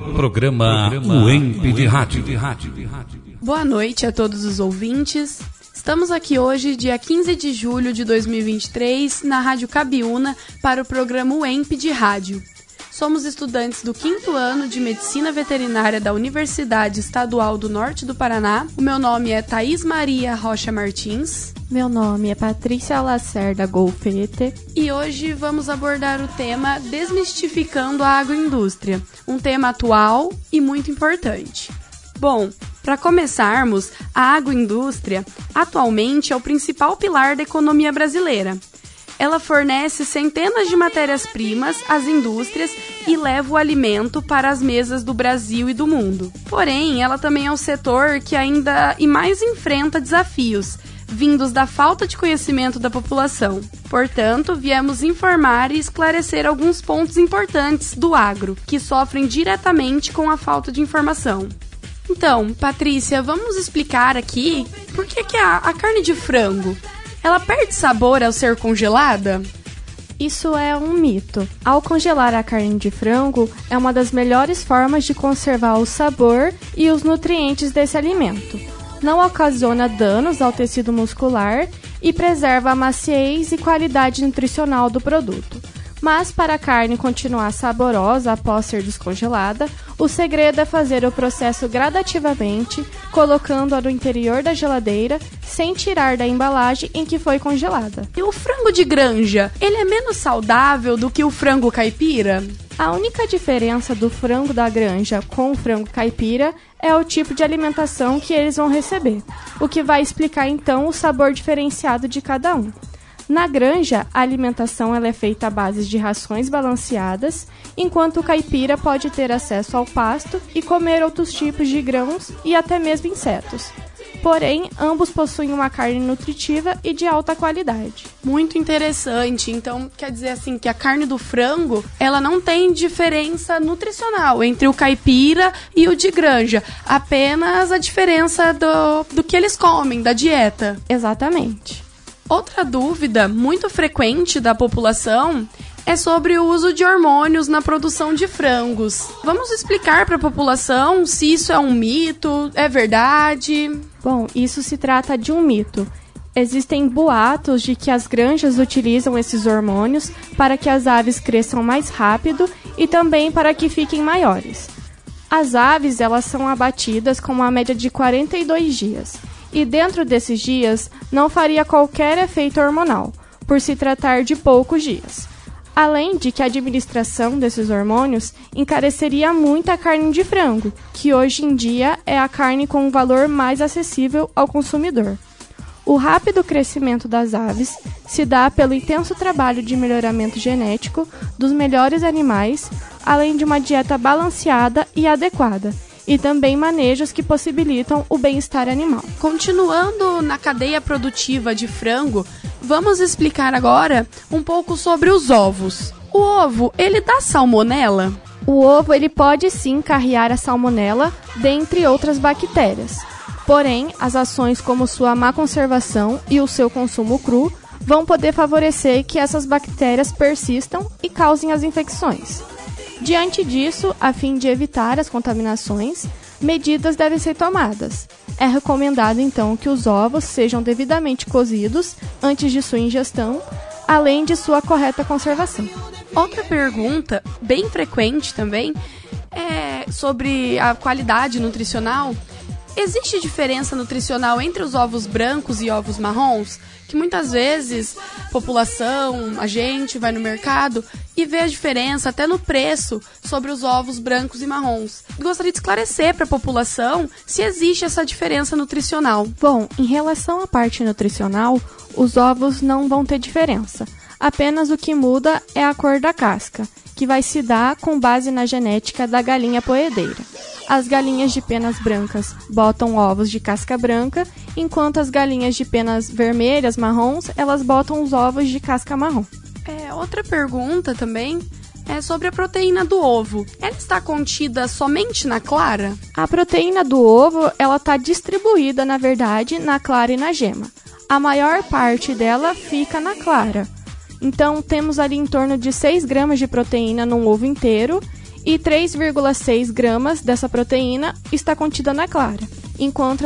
Programa UEMP de Rádio. Boa noite a todos os ouvintes. Estamos aqui hoje, dia 15 de julho de 2023, na Rádio Cabiúna, para o programa UEMP de Rádio. Somos estudantes do 5º ano de Medicina Veterinária da Universidade Estadual do Norte do Paraná. O meu nome é Thaís Maria Rocha Martins. Meu nome é Patrícia Lacerda Golfete. E hoje vamos abordar o tema Desmistificando a Agroindústria, um tema atual e muito importante. Bom, para começarmos, a agroindústria atualmente é o principal pilar da economia brasileira. Ela fornece centenas de matérias-primas às indústrias e leva o alimento para as mesas do Brasil e do mundo. Porém, ela também é um setor que ainda e mais enfrenta desafios, vindos da falta de conhecimento da população. Portanto, viemos informar e esclarecer alguns pontos importantes do agro, que sofrem diretamente com a falta de informação. Então, Patrícia, vamos explicar aqui por que a carne de frango, ela perde sabor ao ser congelada? Isso é um mito. Ao congelar a carne de frango, é uma das melhores formas de conservar o sabor e os nutrientes desse alimento. Não ocasiona danos ao tecido muscular e preserva a maciez e qualidade nutricional do produto. Mas para a carne continuar saborosa após ser descongelada, o segredo é fazer o processo gradativamente, colocando-a no interior da geladeira, sem tirar da embalagem em que foi congelada. E o frango de granja, ele é menos saudável do que o frango caipira? A única diferença do frango da granja com o frango caipira é o tipo de alimentação que eles vão receber, o que vai explicar então o sabor diferenciado de cada um. Na granja, a alimentação ela é feita à base de rações balanceadas, enquanto o caipira pode ter acesso ao pasto e comer outros tipos de grãos e até mesmo insetos. Porém, ambos possuem uma carne nutritiva e de alta qualidade. Muito interessante. Então, quer dizer assim que a carne do frango, ela não tem diferença nutricional entre o caipira e o de granja. Apenas a diferença do que eles comem, da dieta. Exatamente. Outra dúvida muito frequente da população é sobre o uso de hormônios na produção de frangos. Vamos explicar para a população se isso é um mito, é verdade? Bom, isso se trata de um mito. Existem boatos de que as granjas utilizam esses hormônios para que as aves cresçam mais rápido e também para que fiquem maiores. As aves elas são abatidas com uma média de 42 dias. E dentro desses dias não faria qualquer efeito hormonal, por se tratar de poucos dias. Além de que a administração desses hormônios encareceria muito a carne de frango, que hoje em dia é a carne com um valor mais acessível ao consumidor. O rápido crescimento das aves se dá pelo intenso trabalho de melhoramento genético dos melhores animais, além de uma dieta balanceada e adequada, e também manejos que possibilitam o bem-estar animal. Continuando na cadeia produtiva de frango, vamos explicar agora um pouco sobre os ovos. O ovo, ele dá salmonela? O ovo ele pode sim carrear a salmonela, dentre outras bactérias. Porém, as ações como sua má conservação e o seu consumo cru vão poder favorecer que essas bactérias persistam e causem as infecções. Diante disso, a fim de evitar as contaminações, medidas devem ser tomadas. É recomendado, então, que os ovos sejam devidamente cozidos antes de sua ingestão, além de sua correta conservação. Outra pergunta, bem frequente também, é sobre a qualidade nutricional. Existe diferença nutricional entre os ovos brancos e ovos marrons? Que muitas vezes a população, a gente vai no mercado e vê a diferença até no preço sobre os ovos brancos e marrons. Gostaria de esclarecer para a população se existe essa diferença nutricional. Bom, em relação à parte nutricional, os ovos não vão ter diferença. Apenas o que muda é a cor da casca, que vai se dar com base na genética da galinha poedeira. As galinhas de penas brancas botam ovos de casca branca, enquanto as galinhas de penas vermelhas, marrons, elas botam os ovos de casca marrom. Outra pergunta também é sobre a proteína do ovo. Ela está contida somente na clara? A proteína do ovo, ela está distribuída, na verdade, na clara e na gema. A maior parte dela fica na clara. Então, temos ali em torno de 6 gramas de proteína num ovo inteiro e 3,6 gramas dessa proteína está contida na clara, enquanto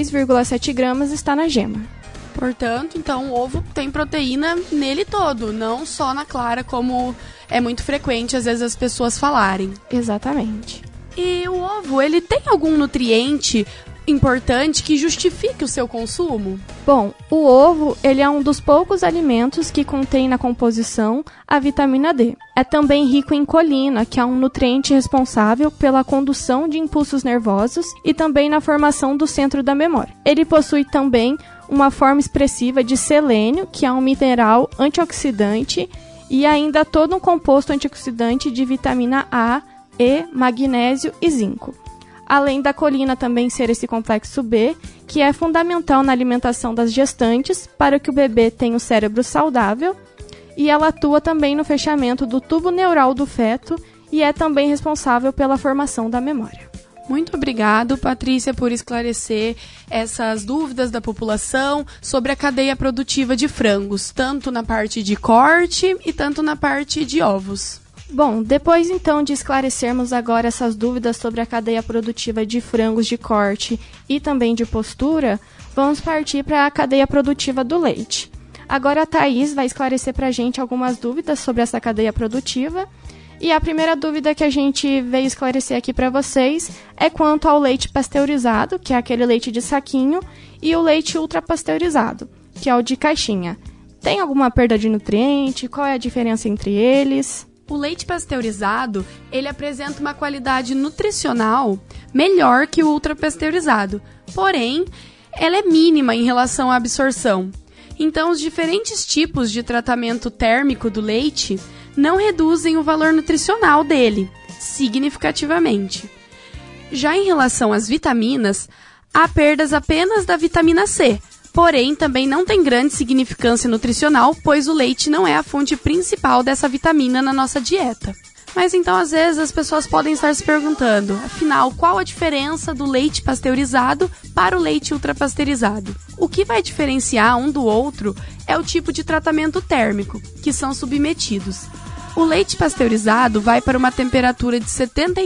2,7 gramas está na gema. Portanto, então, o ovo tem proteína nele todo, não só na clara, como é muito frequente, às vezes, as pessoas falarem. Exatamente. E o ovo, ele tem algum nutriente importante que justifique o seu consumo? Bom, o ovo, ele é um dos poucos alimentos que contém na composição a vitamina D. É também rico em colina, que é um nutriente responsável pela condução de impulsos nervosos e também na formação do centro da memória. Ele possui também uma forma expressiva de selênio, que é um mineral antioxidante, e ainda todo um composto antioxidante de vitamina A, E, magnésio e zinco. Além da colina também ser esse complexo B, que é fundamental na alimentação das gestantes para que o bebê tenha o cérebro saudável, e ela atua também no fechamento do tubo neural do feto e é também responsável pela formação da memória. Muito obrigado, Patrícia, por esclarecer essas dúvidas da população sobre a cadeia produtiva de frangos, tanto na parte de corte e tanto na parte de ovos. Bom, depois então de esclarecermos agora essas dúvidas sobre a cadeia produtiva de frangos de corte e também de postura, vamos partir para a cadeia produtiva do leite. Agora a Thaís vai esclarecer para a gente algumas dúvidas sobre essa cadeia produtiva. E a primeira dúvida que a gente veio esclarecer aqui para vocês é quanto ao leite pasteurizado, que é aquele leite de saquinho, e o leite ultrapasteurizado, que é o de caixinha. Tem alguma perda de nutriente? Qual é a diferença entre eles? O leite pasteurizado, ele apresenta uma qualidade nutricional melhor que o ultrapasteurizado, porém, ela é mínima em relação à absorção. Então, os diferentes tipos de tratamento térmico do leite não reduzem o valor nutricional dele significativamente. Já em relação às vitaminas, há perdas apenas da vitamina C, porém também não tem grande significância nutricional, pois o leite não é a fonte principal dessa vitamina na nossa dieta. Mas então, às vezes, as pessoas podem estar se perguntando, afinal, qual a diferença do leite pasteurizado para o leite ultrapasteurizado? O que vai diferenciar um do outro é o tipo de tratamento térmico que são submetidos. O leite pasteurizado vai para uma temperatura de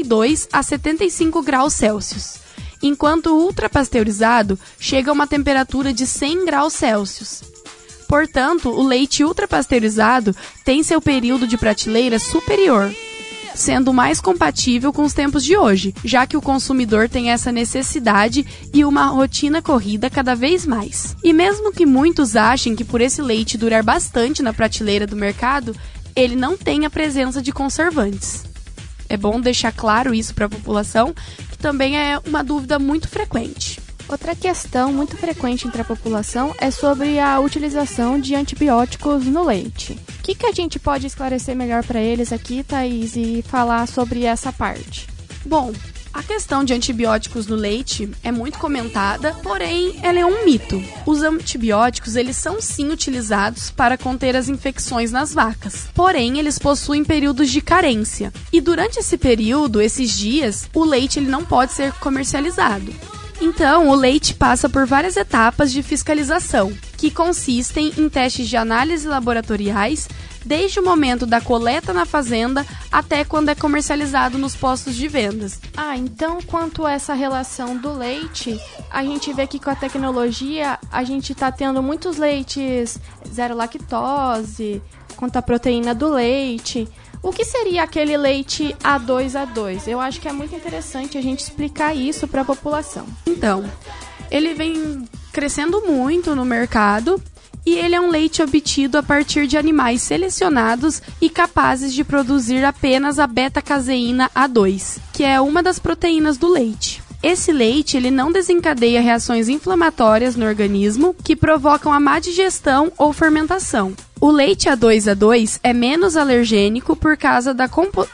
72 a 75 graus Celsius, enquanto o ultrapasteurizado chega a uma temperatura de 100 graus Celsius. Portanto, o leite ultrapasteurizado tem seu período de prateleira superior, sendo mais compatível com os tempos de hoje, já que o consumidor tem essa necessidade e uma rotina corrida cada vez mais. E mesmo que muitos achem que por esse leite durar bastante na prateleira do mercado, ele não tem a presença de conservantes. É bom deixar claro isso para a população, que também é uma dúvida muito frequente. Outra questão muito frequente entre a população é sobre a utilização de antibióticos no leite. O que a gente pode esclarecer melhor para eles aqui, Thaís, e falar sobre essa parte? Bom, a questão de antibióticos no leite é muito comentada, porém ela é um mito. Os antibióticos, eles são sim utilizados para conter as infecções nas vacas, porém eles possuem períodos de carência. E durante esse período, esses dias, o leite ele não pode ser comercializado. Então, o leite passa por várias etapas de fiscalização, que consistem em testes de análise laboratoriais, desde o momento da coleta na fazenda até quando é comercializado nos postos de vendas. Então, quanto a essa relação do leite, a gente vê que com a tecnologia a gente está tendo muitos leites zero lactose, quanto à proteína do leite. O que seria aquele leite A2A2? Eu acho que é muito interessante a gente explicar isso para a população. Então, ele vem crescendo muito no mercado e ele é um leite obtido a partir de animais selecionados e capazes de produzir apenas a beta-caseína A2, que é uma das proteínas do leite. Esse leite ele não desencadeia reações inflamatórias no organismo que provocam a má digestão ou fermentação. O leite A2A2 é menos alergênico por causa da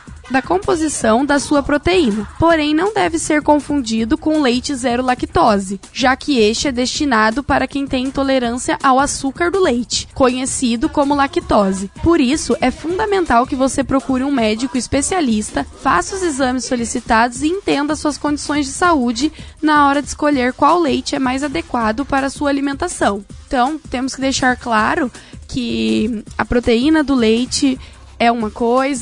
composição da sua proteína, porém não deve ser confundido com leite zero lactose, já que este é destinado para quem tem intolerância ao açúcar do leite, conhecido como lactose. Por isso, é fundamental que você procure um médico especialista, faça os exames solicitados e entenda suas condições de saúde na hora de escolher qual leite é mais adequado para a sua alimentação. Então, temos que deixar claro que a proteína do leite é uma coisa,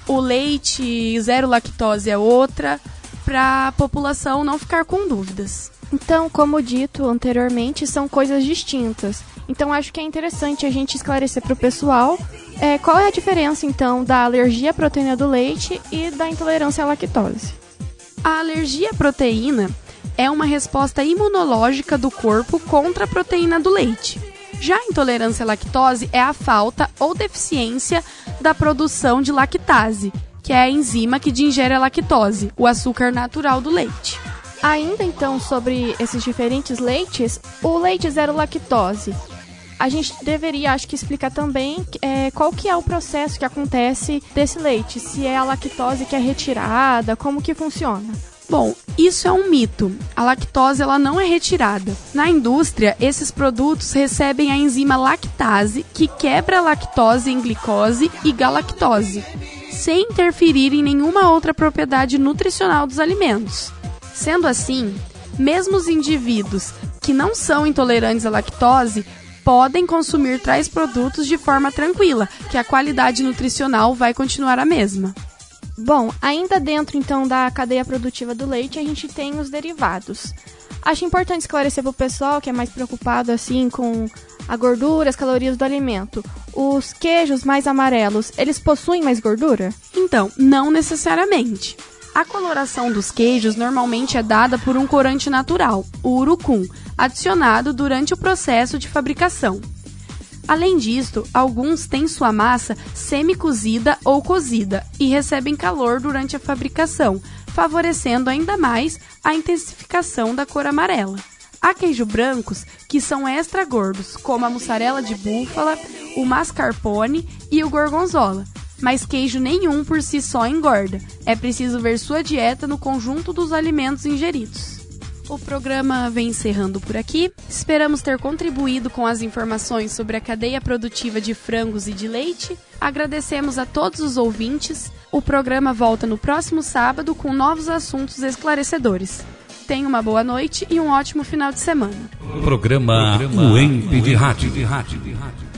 o leite zero lactose é outra, para a população não ficar com dúvidas. Então, como dito anteriormente, são coisas distintas. Então, acho que é interessante a gente esclarecer para o pessoal qual é a diferença, então, da alergia à proteína do leite e da intolerância à lactose. A alergia à proteína é uma resposta imunológica do corpo contra a proteína do leite. Já a intolerância à lactose é a falta ou deficiência da produção de lactase, que é a enzima que digere a lactose, o açúcar natural do leite. Ainda então sobre esses diferentes leites, o leite zero lactose, a gente deveria, acho que, explicar também qual que é o processo que acontece desse leite, se é a lactose que é retirada, como que funciona. Bom, isso é um mito. A lactose ela não é retirada. Na indústria, esses produtos recebem a enzima lactase, que quebra a lactose em glicose e galactose, sem interferir em nenhuma outra propriedade nutricional dos alimentos. Sendo assim, mesmo os indivíduos que não são intolerantes à lactose podem consumir tais produtos de forma tranquila, que a qualidade nutricional vai continuar a mesma. Bom, ainda dentro então da cadeia produtiva do leite, a gente tem os derivados. Acho importante esclarecer para o pessoal que é mais preocupado assim com a gordura, as calorias do alimento. Os queijos mais amarelos, eles possuem mais gordura? Então, não necessariamente. A coloração dos queijos normalmente é dada por um corante natural, o urucum, adicionado durante o processo de fabricação. Além disso, alguns têm sua massa semi-cozida ou cozida e recebem calor durante a fabricação, favorecendo ainda mais a intensificação da cor amarela. Há queijos brancos que são extra gordos, como a mussarela de búfala, o mascarpone e o gorgonzola. Mas queijo nenhum por si só engorda. É preciso ver sua dieta no conjunto dos alimentos ingeridos. O programa vem encerrando por aqui. Esperamos ter contribuído com as informações sobre a cadeia produtiva de frangos e de leite. Agradecemos a todos os ouvintes. O programa volta no próximo sábado com novos assuntos esclarecedores. Tenha uma boa noite e um ótimo final de semana. Programa UEMP de Rádio.